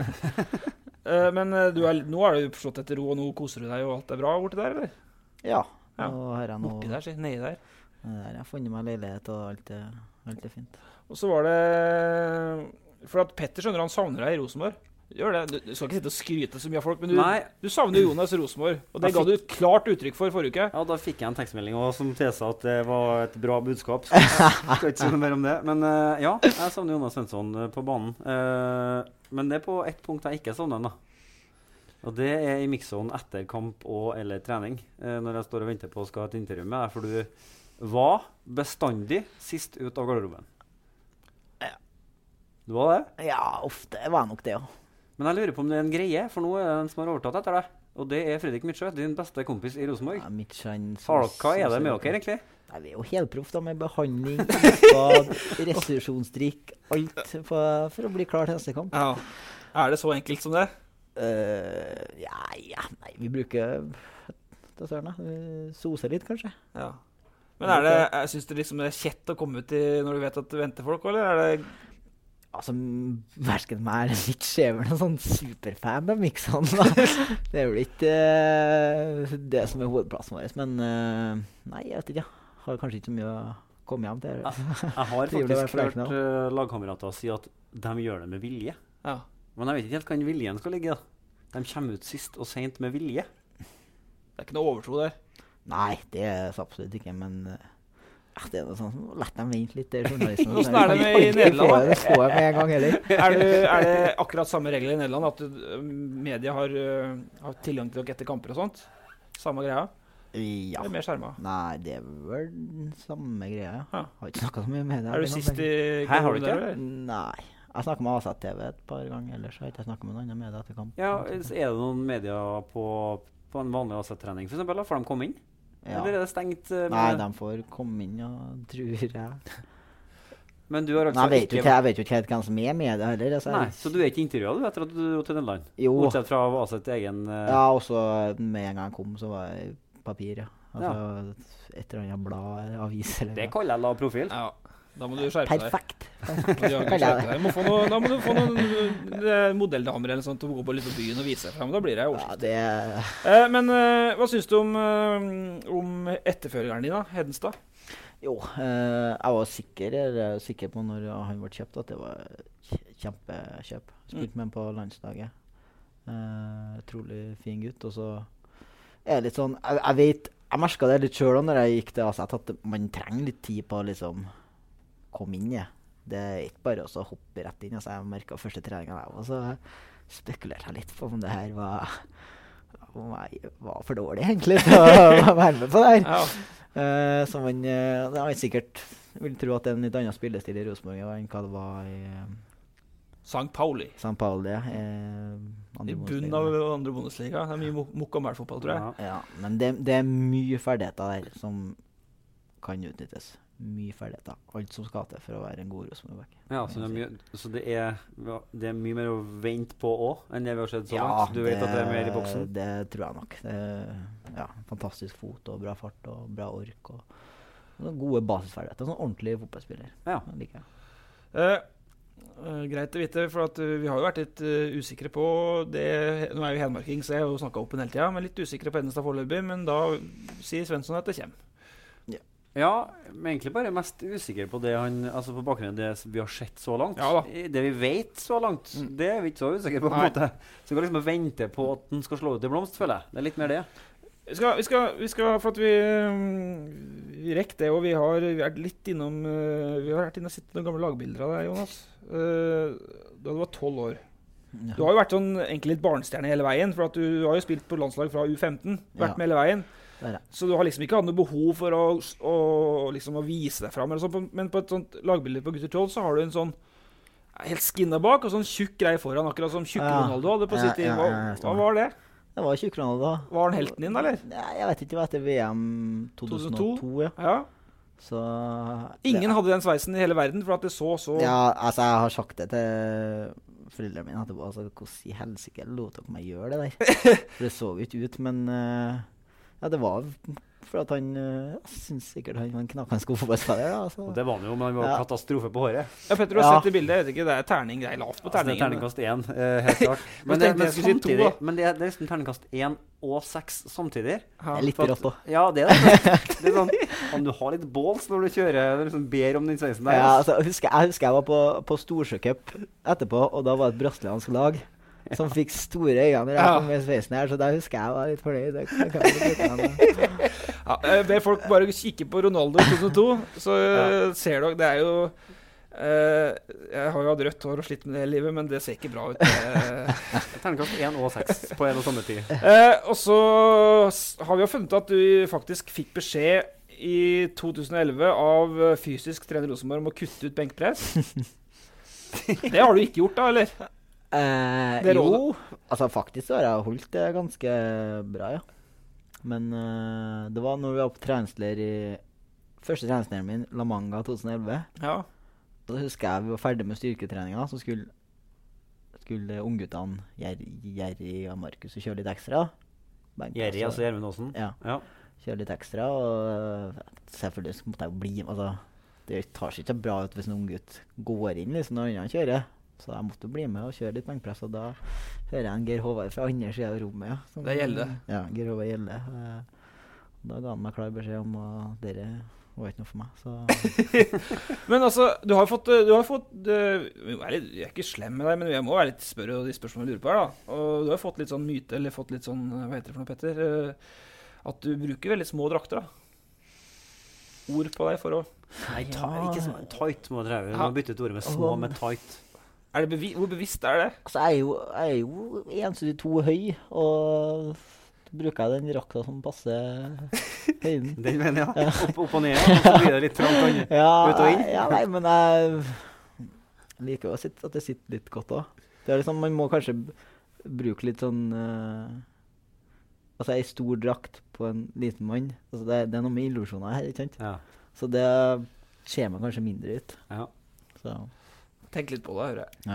året. Men nå er du slått etter ro, og nå koser du deg, og alt er bra borti der, eller? Ja. Ja. Nå har jeg Borti der, si. Nedi der. Jeg har funnet meg leilighet, og alt er fint. Og så var det For at Petter skjønner han savner deg i Rosenborg. Gjør det. Du skal ikke sitte og skryte så mye av folk, men Nei. du savner jo Jonas i Rosenborg. Og det ga du et klart uttrykk for forrige uke. Ja, da fikk jeg en tekstmelding også, som tilsa at det var et bra budskap. Så jeg skal ikke si noe mer om det. Men ja, jeg savner Jonas Svensson på banen. Men det er på ett punkt jeg ikke savner han, da. Og det er i mixzone etter kamp eller trening. Når jeg står og venter på å skal ha et intervju med deg. For du var bestandig sist ut av garderoben. Ja. Du var det? Ja, ofte var jeg nok det, ja. Men jeg lurer på om det er en greie, for nå er det en som har overtatt etter deg. Og det er Fredrik Midtsjø, din beste kompis i Rosenborg. Ja, Midtjylland, Hva er det med dere, egentlig? Nei, vi er jo helproff da, med behandling, bad, restitusjonsdrikk, alt for å bli klar til neste kamp. Ja. Er det så enkelt som det? Nei, vi bruker sose litt, kanskje. Ja. Men syns du liksom det er kjett å komme ut når du vet at det venter folk, eller er det Altså, versken meg er litt skjever noen sånn superfan av mixene, da. Det er vel ikke det som er hovedplassen vår, men nei, jeg vet ikke. Har kanskje ikke så mye å komme hjem til. Jeg har Trivelig å være faktisk hørt fornøyd lagkamerater si at de gjør det med vilje. Ja. Men jeg vet ikke helt hva viljen skal ligge, da. De kommer ut sist og sent med vilje. Det er ikke noe overtro der. Nei, det er så absolutt ikke, men det er noe sånn, lett dem vente litt, det er journalisten. Hvordan er det med i Nederland, Det får jeg med en gang heller. Er det akkurat samme regler i Nederland, at media har tilgang til dere etter kamper og sånt? Samme greia? Ja. Eller mer skjerma? Nei, det er vel den samme greia, ja. Ja. Har ikke snakket så mye med det. Er du sist i Her har du ikke? eller? Nei. Jeg snakket med AZ-TV et par ganger, ellers har jeg ikke snakket med noen andre medier etter kamp. Ja, Er det noen medier på en vanlig AZ-trening, for eksempel? Får de komme inn? Ja. Eller er det stengt? Nei, de får komme inn, ja, tror jeg. Men du har altså Nei, jeg vet jo ikke helt hvem som er med det heller. Altså. Nei, så du er ikke intervjuet etter at du dro til Nederland? Jo. Bortsett fra AZ egen Ja, også med en gang jeg kom, så var jeg papir, ja. Altså, et eller annet blad, avis eller Det kaller jeg lav profil. Ja, da må du skjerpe deg. Perfekt. Da må du få noen modelldamer eller sånt til å gå på litt på byen og vise frem. Da blir det oversikt. Men hva synes du om etterfølgeren din da, Hedenstad? Jo, jeg var sikker på når han ble kjøpt at det var kjempekjøp. Spilt med han på landslaget. Trolig fin gutt. Og så er det litt sånn, jeg merket det litt selv når jeg gikk til AZ, at man trenger litt tid på å liksom komme inn i. Det er ikke bare å hoppe rett inn. Altså, jeg merket første treningen der, og så spekulerte jeg litt på om det her var for dårlig egentlig til å være med på det her. Ja. Så man sikkert vil tro at det er en litt annen spillestil i Rosenborg enn hva det var i St. Pauli, ja. I bunnen av andre Bundesliga. Det er mye mokk og mælfotball, tror jeg. Ja, men det er mye ferdigheter der som kan utnyttes. Mye ferdigheter. Alt som skal til for å være en god Rosenborg-back. Ja, så det er mye mer å vente på også enn det vi har sett så langt. Du vet at det er mer i boksen? Det tror jeg nok. Fantastisk fot og bra fart og bra ork og gode basisferdigheter. Sånn ordentlig fotballspiller. Ja. Det liker jeg. Greit å vite, for at vi har jo vært litt usikre på det. Nå er vi hedmarking, så jeg har jo snakket opp en hele tiden, men litt usikre på Hedenstad foreløpig, men da sier Svensson at det kommer. Ja, men egentlig bare mest usikker på det altså på bakgrunn av det vi har sett så langt. Ja, det vi vet så langt, det er vi ikke så usikre på en måte. Så vi kan liksom vente på at den skal slå ut i blomst, føler jeg. Det er litt mer det. Vi skal for at vi rekker det, og vi har vært litt innom vi har vært inne og sett noen gamle lagbilder av deg, Jonas, da du var 12 år. Du har jo vært sånn egentlig litt barnstjerne hele veien, for at du har jo spilt på landslag fra U15, vært med hele veien. Så du har liksom ikke hatt noe behov for å vise deg frem, men på et sånt lagbilde på gutter 12 så har du en sånn helt skinnet bak, og sånn tjukk greie foran, akkurat som tjukk Ronaldo hadde på sitt tid. Hva var det? Det var tjukk Ronaldo. Var han helten din, eller? Nei, jeg vet ikke, det var etter VM 2002, ja. Så ingen hadde den sveisen i hele verden, for at det så... Ja, altså jeg har sagt det til foreldrene mine etterpå, altså hvordan i helsike lot dere meg gjøre det der? For det så jo ikke ut, men ja, det var for at han synes sikkert han var en knakende god fotballspiller. Altså. Og det var han jo, men han var katastrofe på håret. Ja, Petter, du har sett det bildet, jeg vet ikke, det er terning, det er lavt på terningen. Det er terningkast 1, helt klart. men det er nesten terningkast 1 og 6 samtidig. Det er litt rått også. Ja, det er det. Det er sånn, om du har litt balls når du kjører, liksom ber om den sveisen der. Ja, altså, jeg husker jeg var på Storsjøcup etterpå, og da var det et brasiliansk lag som fikk store øyne når jeg kom med sveisen her, så da husker jeg var litt fornøyd. Ber folk bare kikke på Ronaldo 2002, så ser dere, det er jo jeg har jo hatt rødt hår og slitt med det hele livet, men det ser ikke bra ut. Terningkast 1 og 6 på en og samme tid. Og så har vi jo funnet at du faktisk fikk beskjed i 2011 av fysisk trener Rosenborg om å kutte ut benkpress. Det har du ikke gjort da, eller? Jo, altså faktisk så har jeg holdt det ganske bra, ja. Men det var når vi var på treningsleir i første treningsleiren min, La Manga 2011. Ja. Da husker jeg vi var ferdig med styrketreninga, så skulle ungguttene Jerry og Markus kjøre litt ekstra. Jerry, altså Gjermund Aasen? Ja, kjøre litt ekstra, og selvfølgelig måtte jeg jo bli med. Altså, det tar seg ikke bra ut hvis en unggutt går inn liksom, når andre kjører. Så jeg måtte bli med og kjøre litt benkpress, og da hører jeg en Geir Håvard fra andre siden av rommet. Ja, det gjelder. Ja, Geir Håvard gjelder. Da ga han meg klar beskjed om at dere var ikke noe for meg. Så. Men altså, du har fått jeg er ikke slem med deg, men jeg må være litt spørre de spørsmålene jeg lurer på her da. Og du har fått litt sånn myte, eller fått litt sånn, hva heter det for noe, Petter? At du bruker veldig små drakter da. Ord på deg for å... Nei, ikke sånn tight må dere. Du må bytte ut ordet med små med tight. Hvor bevisst er det? Altså, jeg er jo 1,72 høy, og da bruker jeg den drakta som passer høyden. Den mener jeg, ja. Opp og ned, og så blir det litt trangt ut og inn. Ja, nei, men jeg liker at det sitter litt godt også. Det er liksom, man må kanskje bruke litt sånn, altså en stor drakt på en liten mann. Altså, det er noe med illusjoner her, ikke sant? Ja. Så det ser man kanskje mindre ut. Ja. Så... Tenk litt på det, hører jeg.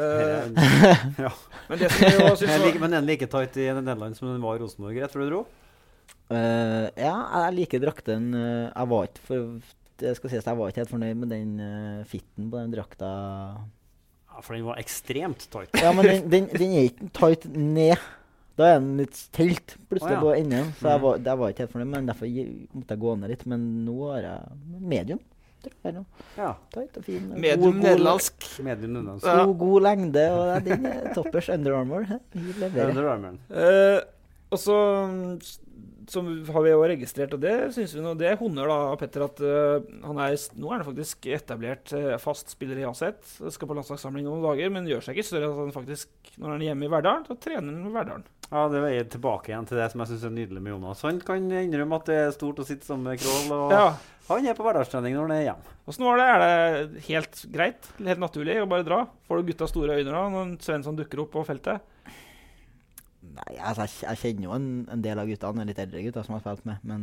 Ja. Ja. Men det som jeg jo synes Men den like tight i Nederland som den var i Rosenborg, rett tror du dro? Ja, jeg liker drakten. Jeg var ikke for skal sies, jeg var ikke helt fornøyd med den fitten på den drakta. Ja, for den var ekstremt tight. Ja, men den er ikke tight ned. Da er den litt telt plutselig på enden. Så jeg var ikke helt fornøyd, men derfor måtte jeg gå ned litt. Men nå har jeg medium. Ja. Tight og fin. Medium nederlandsk. Medium nederlandsk. God lengde, og den er toppers Under Armour. Vi leverer. Under Armour. Og så som har vi jo registrert, og det synes vi nå, det er honnør da, Petter, at nå er han faktisk etablert fast spiller i Aset, skal på landslagssamling noen dager, men gjør seg ikke større at han faktisk, når han er hjemme i Verdalen, så trener han i Verdalen. Ja, det er tilbake igjen til det som jeg synes er nydelig med Jonas. Han kan innrømme at det er stort å sitte sammen med Kroll, og han er på hverdagstrening når han er hjemme. Og så nå er det helt greit, helt naturlig å bare dra. Får du gutta store øyne da, når Svensson dukker opp på feltet? Nei, altså, jeg kjenner jo en del av guttene, litt eldre gutter som har spilt med, men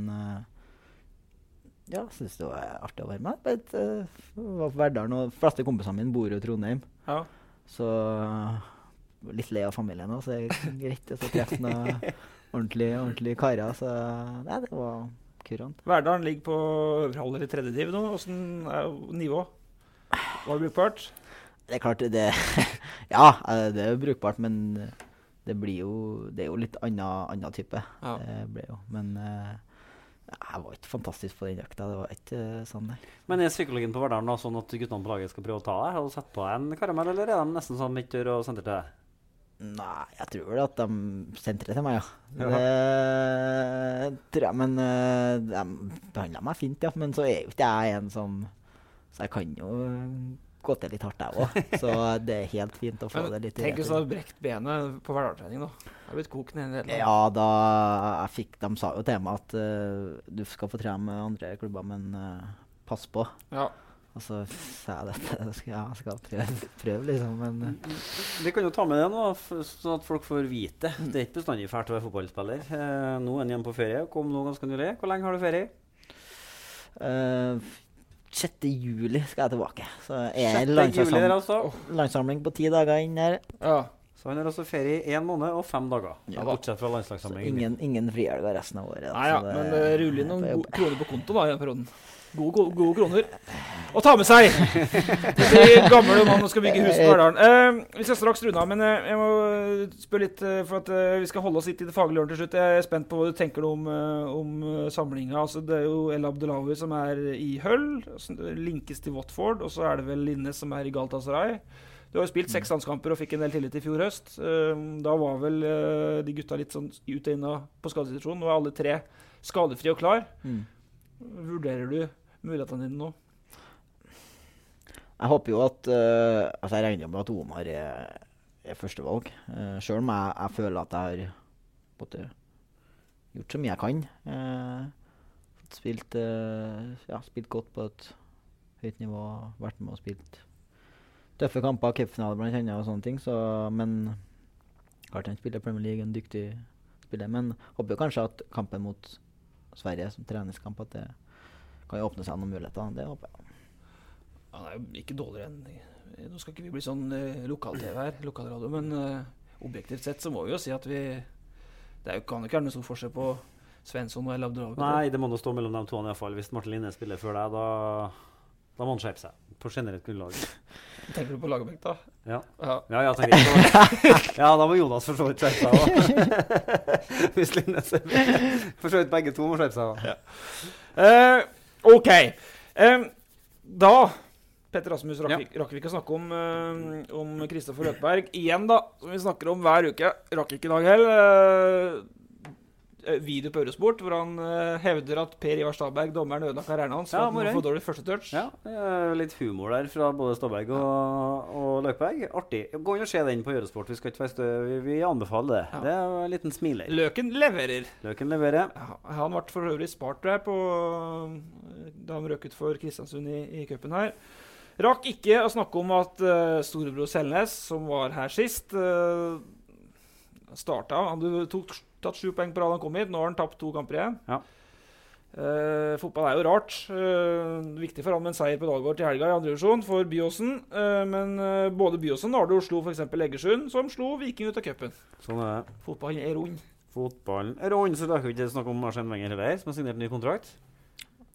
jeg synes det var artig å være med. Jeg var på Verdalen, og de fleste kompisene mine bor i Trondheim. Ja. Så litt lei av familien også, så det er greit å treffe noen ordentlig karer. Så nei, det var kurant. Verdalen ligger på øverhalder i 3. div nå. Hvordan er nivå? Var det brukbart? Det er klart, ja, det er brukbart, men det er jo litt annen type. Ja. Det ble jo, men jeg var ikke fantastisk på den økta, det var ikke sånn der. Men er psykologien på Verdalen da sånn at guttene på laget skal prøve å ta deg? Har du sett på en karamell, eller er de nesten sånn midt dør og senter til deg? Nei, jeg tror vel at de sentrer til meg, ja. Det tror jeg, men de behandler meg fint, ja. Men så er jo ikke jeg en som, så jeg kan jo gå til litt hardt der også, så det er helt fint å få det litt. Tenk hvis du hadde brekt benet på hverdagstrening da. Det har blitt kokt ned en del. Ja, de sa jo til meg at du skal få trene med andre klubber, men pass på. Ja. Og så sa jeg dette, jeg skal prøve liksom, men Vi kan jo ta med det nå, sånn at folk får vite. Det er ikke bestandig fælt å være fotballspiller. Nå er han hjemme på ferie, kom nå ganske nylig. Hvor lenge har du ferie? 6. juli skal jeg tilbake. Så er landsamling på 10 dager inn her. Ja. Så han har også ferie i 1 måned og 5 dager. Ja, bortsett fra landslagssamling. Ingen frihelger resten av året. Nei, ja, men det ruller noen kroner på konto da i den perioden. Gode kroner. Og ta med seg! Det er gamle mann og skal bygge hus på Verdalen. Vi skal straks runde av, men jeg må spørre litt, for at vi skal holde oss litt i det faglige til slutt. Jeg er spent på hva du tenker om samlinga. Altså, det er jo El Abdelawi som er i Hull, linkes til Watford, og så er det vel Linnes som er i Galatasaray. Du har jo spilt 6 landskamper og fikk en del tillit i fjor høst. Da var vel de gutta litt sånn ut og inn på skadesituasjonen. Nå er alle 3 skadefri og klar. Vurderer du mulighetene dine nå? Jeg håper jo at altså jeg regner med at Omar er førstevalg. Selv om jeg føler at jeg har gjort så mye jeg kan. Spilt godt på et høyt nivå, vært med og spilt tøffe kamper, cupfinaler blant annet og sånne ting. Men klart han spiller Premier League, en dyktig spiller. Men håper jo kanskje at kampen mot Sverige som treningskamp, at det kan jo åpne seg noen muligheter. Det håper jeg. Han er jo ikke dårligere enn nå skal ikke vi bli sånn lokal-TV her, lokalradio, men objektivt sett så må vi jo si at kan jo ikke være noe stor forskjell på Svensson og El Abdelawi. Nei, det må da stå mellom de to i hvert fall. Hvis Martin Linne spiller før deg, da må han skjerpe seg på generelt grunnlag. Tenker du på Lagerbäck da? Ja, jeg tenker på ja, da må Jonas for så vidt skjerpe seg også. Hvis Linne for så vidt begge to må skjerpe seg også. Ja. Ok. Da Petter Rasmus rakk vi ikke snakke om Kristoffer Løkberg igjen da, som vi snakker om hver uke. Rakk ikke i dag heller. Video på Eurosport, hvor han hevder at Per Ivar Stabæk, dommeren, ødela karrieren hans, for at han får dårlig første touch. Ja, litt humor der fra både Stabæk og Løkberg. Artig. Gå inn og se den på Eurosport. Vi anbefaler det. Ja. Det er en liten smiler. Løken leverer. Ja, han ble for øvrig spart der da han røk ut for Kristiansund i cupen her. Rakk ikke å snakke om at storebror Selnes, som var her sist, startet. Han tatt 7 poeng på rad han kom hit. Nå har han tapt 2 kamper igjen. Ja. Fotball er jo rart. Viktig for han med en seier på Dalgård til helga i andre divisjon for Byåsen. Men både Byåsen og Nardo slo for eksempel Egersund, som slo Viking ut av cupen. Sånn er det. Fotballen er rund. Så da kan vi ikke snakke om Arsene Wenger heller, som har signert en ny kontrakt.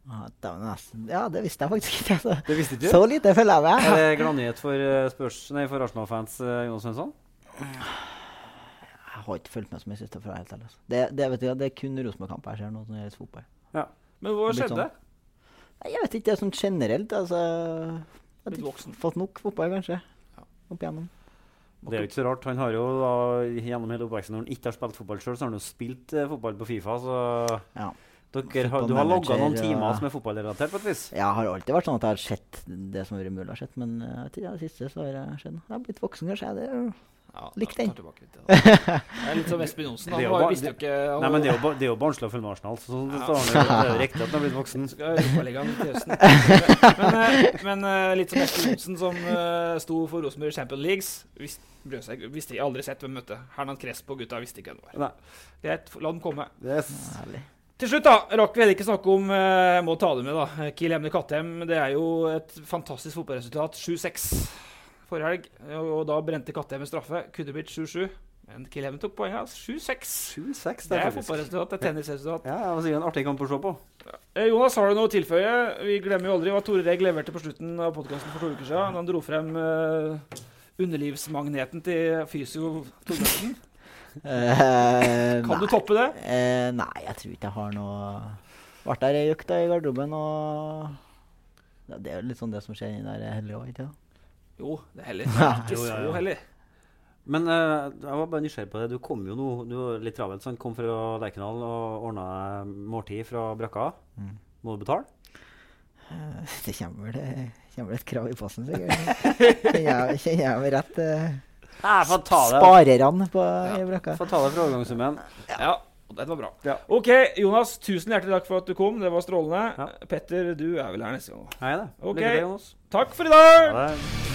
Ja, det visste jeg faktisk ikke. Altså. Det visste ikke? Så lite følger jeg med. Er det gladnyhet for Arsenal-fans, Jonas Svensson? Jeg har ikke fulgt med så mye siste fra helt ærlig. Vet du, det er kun Rosenborg-kamp jeg ser nå når det gjelder fotball. Ja. Men hva skjedde? Nei, jeg vet ikke, det er sånn generelt, altså. Litt voksen. Fått nok fotball, kanskje. Opp igjennom. Det er jo ikke så rart. Han har jo da, gjennom hele oppveksten, når han ikke har spilt fotball selv, så har han jo spilt fotball på FIFA, så Ja. Du har logget noen timer som er fotballrelatert på et vis. Jeg har alltid vært sånn at jeg har sett det som har vært mulig å ha sett, men det siste så har jeg sett. Jeg har blitt voksen, kanskje. Det er jo likt den. Det er litt som Espen Johnsen. Han visste jo ikke... Nei, men det er jo barnslig å følge med Arsenal, så det er jo riktig at han har blitt voksen. Men litt som Espen Johnsen, som sto for Rosenborg Champions Leagues, visste jeg aldri sett hvem møtte. Hernan Crespo, gutta, visste ikke hvem det var. Greit, la den komme. Yes. Til slutt da, rakk vi heller ikke snakke om, må ta det med da, Kiel Emne Kattem. Det er jo et fantastisk fotballresultat, 7-6 forrige helg, og da brente Kattem med straffe, kunne blitt 7-7, men Kiel Emne tok poenget, 7-6. 7-6, det er fotballresultat, det er tennisresultat. Ja, det var sikkert en artig kamp å se på. Jonas, har du noe å tilføye? Vi glemmer jo aldri hva Tore Reg leverte på slutten av podcasten for 2 uker siden. Han dro frem underlivsmagneten til fysio Torbjørnsen. Kan du toppe det? Nei, jeg tror ikke jeg har noe. Vært der i økta i garderoben, og det er jo litt sånn det som skjer inn der hellig også, ikke det? Jo, det er hellig. Ikke så hellig. Men jeg var bare nysgjerrig på det. Du kom jo nå, du var litt travelt, sånn. Kom fra Lerkendal og ordnet måltid fra Brakka. Må du betale? Det kommer vel et krav i passen, sikkert. Kjenner jeg meg rett... Sparerne i Brakka. Få ta det fra overgangssummen. Ja, det var bra. Ja. Ok, Jonas, tusen hjertelig takk for at du kom. Det var strålende. Ja. Petter, du er vel her neste gang. Hei da. Ok, Lykke til, Jonas. Takk for i dag! Ha det.